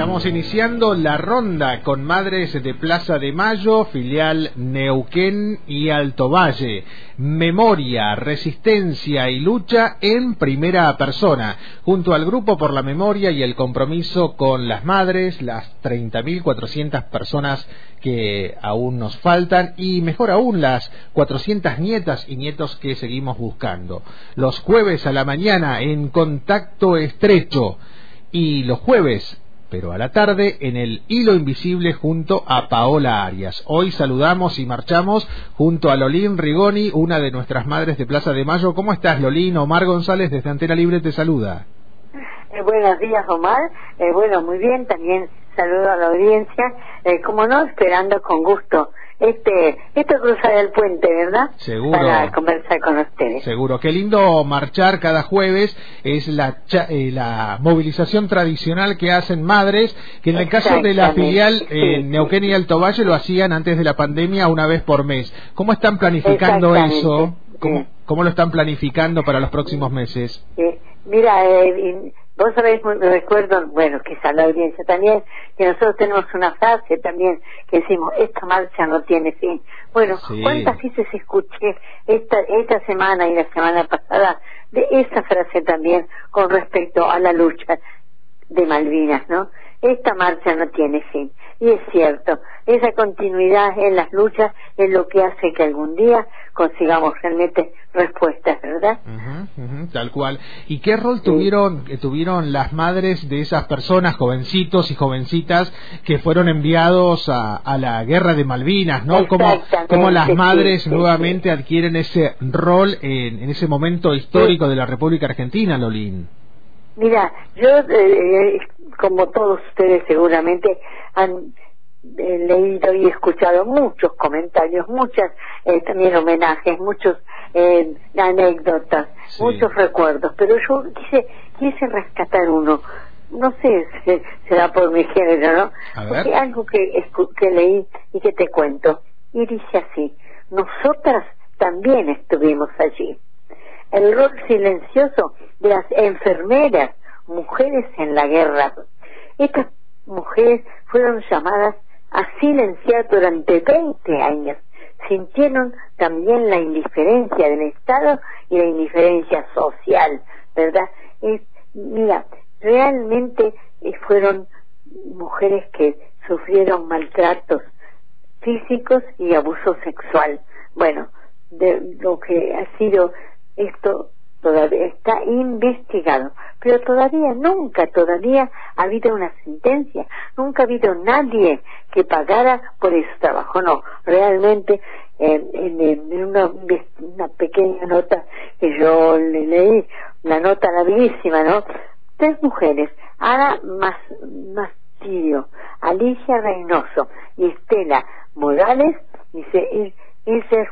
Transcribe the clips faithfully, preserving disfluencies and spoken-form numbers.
Estamos iniciando la ronda con madres de Plaza de Mayo, filial Neuquén y Alto Valle. Memoria, resistencia y lucha en primera persona, junto al Grupo por la Memoria y el compromiso con las madres, las treinta mil cuatrocientas personas que aún nos faltan y mejor aún las cuatrocientas nietas y nietos que seguimos buscando. Los jueves a la mañana en Contacto Estrecho y los jueves pero a la tarde en el Hilo Invisible junto a Paola Arias. Hoy saludamos y marchamos junto a Lolín Rigoni, una de nuestras madres de Plaza de Mayo. ¿Cómo estás, Lolín? Omar González desde Antena Libre te saluda. Eh, buenos días, Omar. Eh, bueno, muy bien, también saludo a la audiencia. Eh, como no, esperando con gusto este esto cruzar el puente, ¿verdad? Seguro. Para conversar con ustedes. Seguro. Qué lindo marchar cada jueves. Es la cha, eh, la movilización tradicional que hacen madres, que en el caso de la filial eh, sí. Neuquén y Alto Valle lo hacían antes de la pandemia una vez por mes. ¿Cómo están planificando eso? ¿Cómo, ¿Cómo lo están planificando para los próximos meses? Eh, mira, eh, vos sabés, me recuerdo, bueno, quizá la audiencia también, que nosotros tenemos una frase también que decimos, esta marcha no tiene fin. Bueno, sí. ¿Cuántas veces escuché esta esta semana y la semana pasada de esa frase también con respecto a la lucha de Malvinas, ¿no? Esta marcha no tiene fin. Y es cierto, esa continuidad en las luchas es lo que hace que algún día consigamos realmente respuestas, ¿verdad? Uh-huh, uh-huh, tal cual. ¿Y qué rol sí. tuvieron eh, tuvieron las madres de esas personas, jovencitos y jovencitas, que fueron enviados a, a la guerra de Malvinas, ¿no? ¿Cómo, cómo las madres sí, nuevamente sí, sí. adquieren ese rol en, en ese momento histórico sí. de la República Argentina, Lolín? Mira, yo, eh, como todos ustedes seguramente han eh, leído y escuchado muchos comentarios, muchas eh, también homenajes, muchos eh, anécdotas, sí. muchos recuerdos, pero yo quise quise rescatar uno, no sé si será por mi género, ¿no? Porque algo que, que leí y que te cuento, y dice así: nosotras también estuvimos allí. El rol silencioso de las enfermeras, mujeres en la guerra. Estas mujeres fueron llamadas a silenciar durante veinte años. Sintieron también la indiferencia del Estado y la indiferencia social, ¿verdad? Es, mira, realmente eh, fueron mujeres que sufrieron maltratos físicos y abuso sexual. Bueno, de lo que ha sido esto todavía está investigado, pero todavía nunca todavía ha habido una sentencia, nunca ha habido nadie que pagara por ese trabajo. No, realmente eh, en, en una, una pequeña nota que yo le leí, una nota larguísima, ¿no? Tres mujeres, Ana Mastillo, Alicia Reynoso y Estela Morales, dice, dice,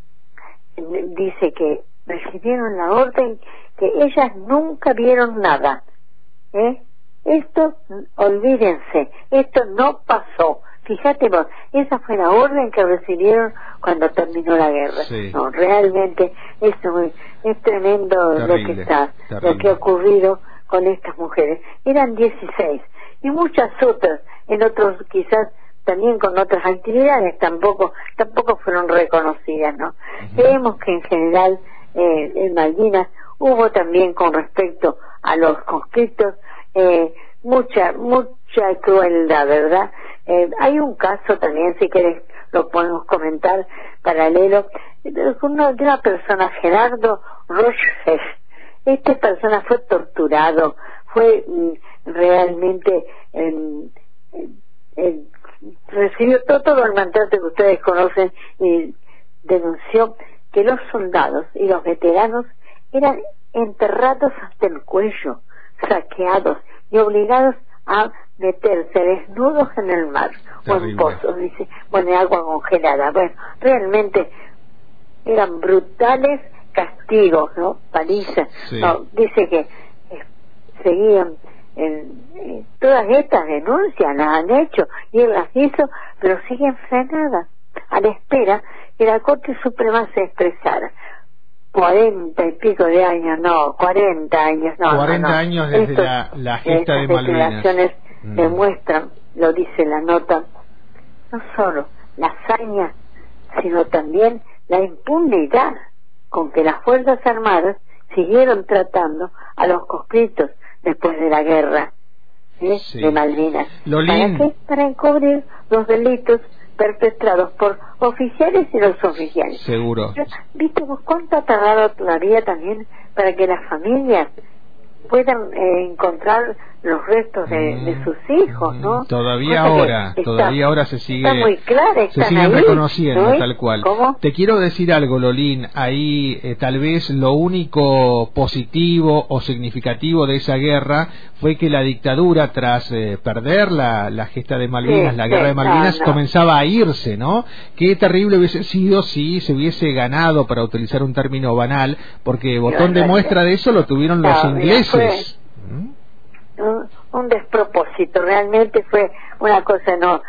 dice que recibieron la orden, que ellas nunca vieron nada. ¿Eh? Esto, olvídense, esto no pasó. Fíjate vos, esa fue la orden que recibieron cuando terminó la guerra. Sí. No, realmente esto es, es tremendo terrible, lo que está, terrible. Lo que ha ocurrido con estas mujeres. Eran dieciséis y muchas otras, en otros quizás también con otras actividades, tampoco tampoco fueron reconocidas, ¿no? Uh-huh. Creemos que en general Eh, en Malvinas hubo también, con respecto a los conscriptos, eh, mucha mucha crueldad, ¿verdad? Eh, hay un caso también, si querés lo podemos comentar, paralelo, de una, de una persona, Gerardo Roches. Esta persona fue torturado, fue mm, realmente eh, eh, recibió todo, todo el maltrato que ustedes conocen, y denunció que los soldados y los veteranos eran enterrados hasta el cuello, saqueados y obligados a meterse desnudos en el mar. Terrible. O en pozos, dice, bueno, en agua congelada. Bueno, realmente eran brutales castigos, ¿no? Palizas. Sí. No, dice que eh, seguían eh, eh, todas estas denuncias, las han hecho y él las hizo, pero siguen frenadas a la espera que la Corte Suprema se expresara. Cuarenta y pico de años, no, cuarenta años, no, cuarenta no, no. años desde Estos, la, la gesta de Malvinas. mm. demuestran, lo dice la nota, no solo la hazaña, sino también la impunidad con que las Fuerzas Armadas siguieron tratando a los conscriptos después de la guerra ¿eh? sí. de Malvinas. Lolín. ¿Para qué? Para encubrir los delitos perpetrados por oficiales y los oficiales. Seguro. Pero, ¿viste vos cuánto ha tardado todavía también para que las familias puedan eh, encontrar los restos de, mm, de sus hijos, ¿no? Todavía Cosa ahora, está, todavía ahora se sigue, está muy clara, se están siguen ahí, reconociendo, ¿no? tal cual. ¿Cómo? Te quiero decir algo, Lolín, ahí eh, tal vez lo único positivo o significativo de esa guerra fue que la dictadura, tras eh, perder la, la gesta de Malvinas, sí, la guerra sí, de Malvinas, no, no. comenzaba a irse, ¿no? Qué terrible hubiese sido si se hubiese ganado, para utilizar un término banal, porque botón de muestra de eso lo tuvieron los no, ingleses. Mira, fue un, un despropósito, realmente fue una cosa, no,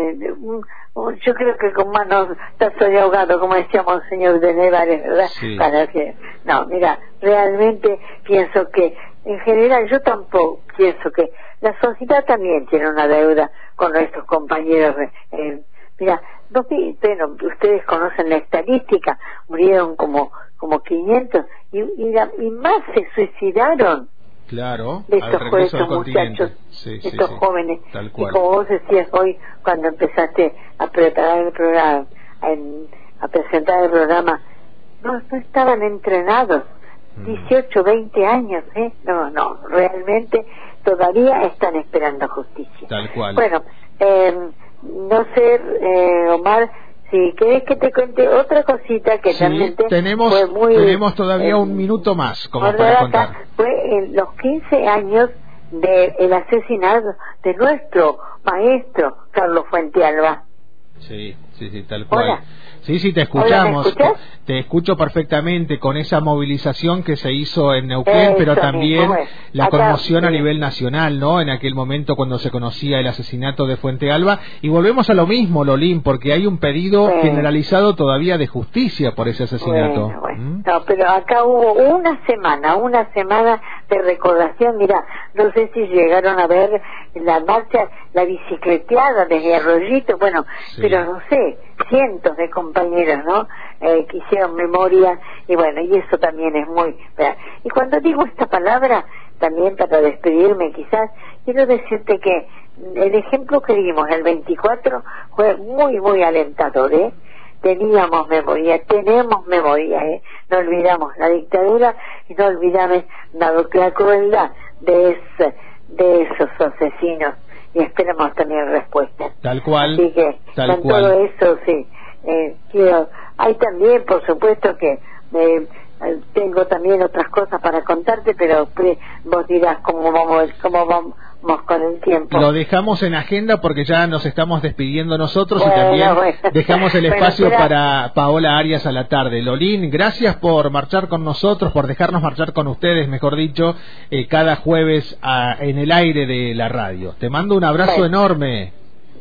un, un, yo creo que con manos tazo de ahogado, como decíamos señor de Nevares, ¿verdad? Sí. Para que, no, mira, realmente pienso que, en general, yo tampoco pienso que la sociedad también tiene una deuda con nuestros compañeros. Eh, mira, no, bueno, ustedes conocen la estadística, murieron como como quinientos y, y, la, y más se suicidaron. Claro, De estos, al regreso estos del muchachos, sí, sí, estos sí, jóvenes. tal cual. Y como vos decías hoy, cuando empezaste a preparar el programa, en, a presentar el programa, no, no estaban entrenados. Mm. dieciocho, veinte años, ¿eh? No, no, realmente todavía están esperando justicia. Tal cual. Bueno, eh, no sé, eh, Omar, si querés que te cuente otra cosita que sí, realmente tenemos, fue muy... tenemos todavía eh, un minuto más como para contar. Fue en los quince años del asesinato de nuestro maestro Carlos Fuentealba. Sí, sí, sí, tal cual. Hola. Sí, sí, te escuchamos. Hola, te escucho perfectamente con esa movilización que se hizo en Neuquén, Eso pero mismo, también bueno. la Acá, conmoción a sí. nivel nacional, ¿no? En aquel momento cuando se conocía el asesinato de Fuentealba. Y volvemos a lo mismo, Lolín, porque hay un pedido Bueno. generalizado todavía de justicia por ese asesinato. Bueno, bueno. ¿Mm? No, pero acá hubo una semana, una semana de recordación. Mira, no sé si llegaron a ver la marcha, la bicicleteada desde Arroyito, bueno, Sí. pero no sé, cientos de compañeros, ¿no? Eh, que hicieron memoria, y bueno, y eso también es muy... ¿verdad? Y cuando digo esta palabra, también para despedirme quizás, quiero decirte que el ejemplo que dimos el veinticuatro fue muy, muy alentador, ¿eh? Teníamos memoria, tenemos memoria, ¿eh? No olvidamos la dictadura y no olvidamos la, la crueldad de, ese, de esos asesinos, y esperamos tener respuesta. Tal cual. Así que, tal con cual. todo eso, sí, eh, quiero... Hay también, por supuesto, que eh, tengo también otras cosas para contarte, pero pre, vos dirás cómo vamos, cómo vamos con el tiempo. Lo dejamos en agenda porque ya nos estamos despidiendo nosotros, bueno, y también bueno. dejamos el bueno, espacio será... para Paola Arias a la tarde. Lolín, gracias por marchar con nosotros, por dejarnos marchar con ustedes, mejor dicho, eh, cada jueves a, en el aire de la radio. Te mando un abrazo bueno. enorme.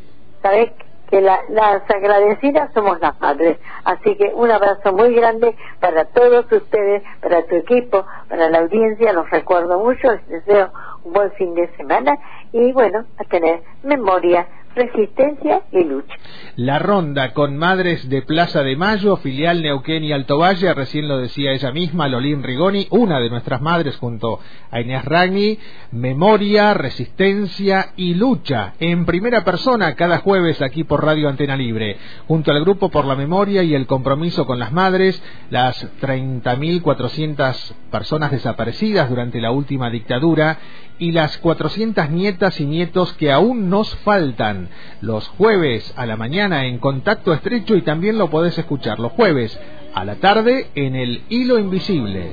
Sabés que la, las agradecidas somos las madres, así que un abrazo muy grande para todos ustedes, para tu equipo, para la audiencia. Los recuerdo mucho, les deseo un buen fin de semana y bueno, a tener memoria, resistencia y lucha. La ronda con Madres de Plaza de Mayo, filial Neuquén y Alto Valle, recién lo decía ella misma, Lolín Rigoni, una de nuestras madres junto a Inés Ragni. Memoria, resistencia y lucha en primera persona cada jueves aquí por Radio Antena Libre, junto al Grupo por la Memoria y el Compromiso con las Madres, las treinta mil cuatrocientas personas desaparecidas durante la última dictadura y las cuatrocientas nietas y nietos que aún nos faltan. Los jueves a la mañana en Contacto Estrecho, y también lo podés escuchar los jueves a la tarde en El Hilo Invisible.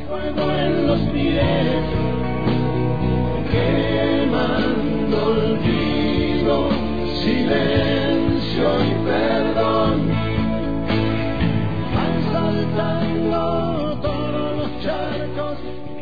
Quemando olvido, silencio y perdón, van saltando todos los charcos.